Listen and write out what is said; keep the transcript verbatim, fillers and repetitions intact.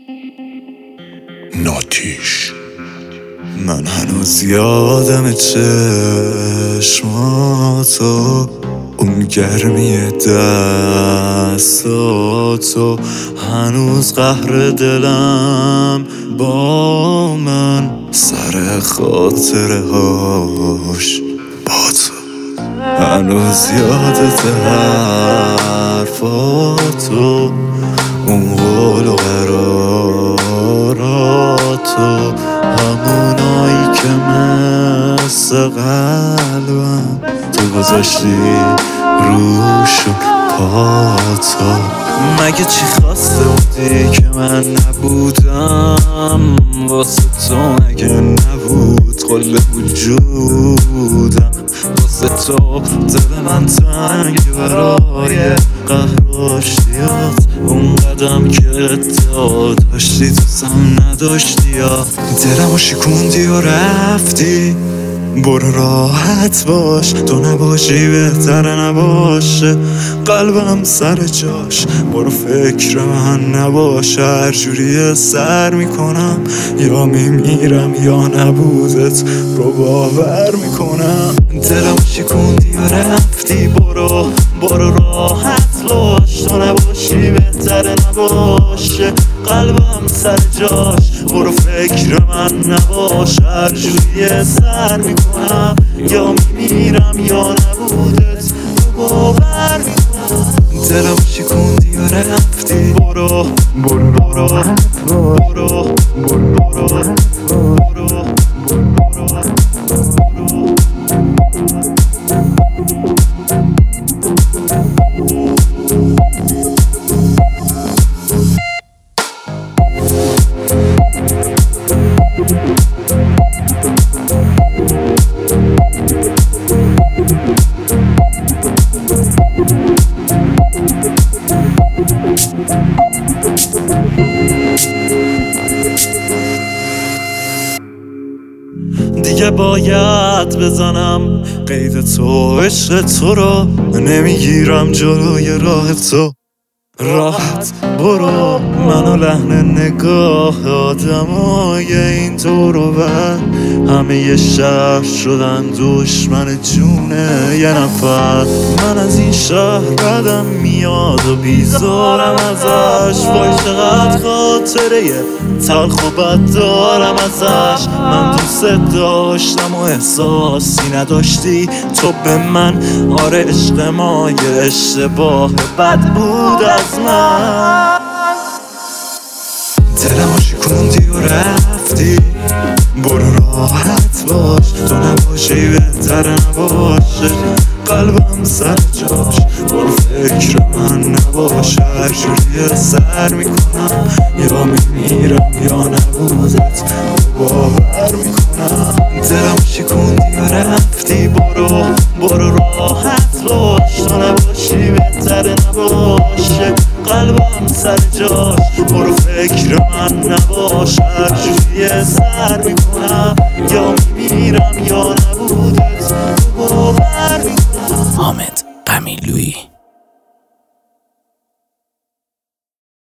ناتیش. من هنوز یادم چشماتو، اون گرمی دستاتو، هنوز قهر دلم با من، سر خاطره هاش با تو. هنوز یادت حرفاتو، اون قول و قراراتو، همونایی که مثل قلبم تو گذاشتی روشون پاتو. مگه چی خواسته بودی که من نبودم واسه تو؟ مگه نبود کل وجودم واسه تو؟ دل من تنگ برای قهر و اشتیاط، اون قدم که ادعا داشتی دوستم نداشتی، یا دلمو شکوندی و رفتی. برو راحت باش، تو نباشی بهتره نباشه قلبم سر جاش. برو فکر من نباشه، هر جوری سر میکنم، یا میمیرم یا نبودت رو باور میکنم. دلم شکوندی و رفتی، برو برو راحت باش، تو نباشی بهتره نباشه قلبم سر جاش. برو فکر من نباش، هر جوری سر میکنم، یا میمیرم یا نبودت رو باور میکنم. دلم شکوندی و رفتی، برو برو برو برو برو برو برو. دیگه باید بزنم قید تو، عشق تو رو نمیگیرم جلوی راه تو. راحت برو، منو لحن نگاه آدمای این دور و بر، همه یه شهر شدن دشمن جونه یه نفر. من از این شهر بدم میاد و بیزارم ازش، وای چقدر خاطره تلخ و بد دارم ازش. من دوست داشتم و احساسی نداشتی تو به من، آره عشق ما یه اشتباه بد بود از من. دلمو شکوندی و رفتی، برو راحت باش، تو نباشی بهتره نباشه قلبم سر جاش. برو فکر من نباشه، هر جوری سر میکنم، یا میمیرم یا نبودت باور میکنم. دلم شکوندی و رفتی، برو برو راحت باش، تو نباشی بهتره نباشه قلبم سر جاش. برو فکر من نباش، هر جوری سر میکنم، یا میمیرم یا نبودت باور میکنم. حامد قمیلویی.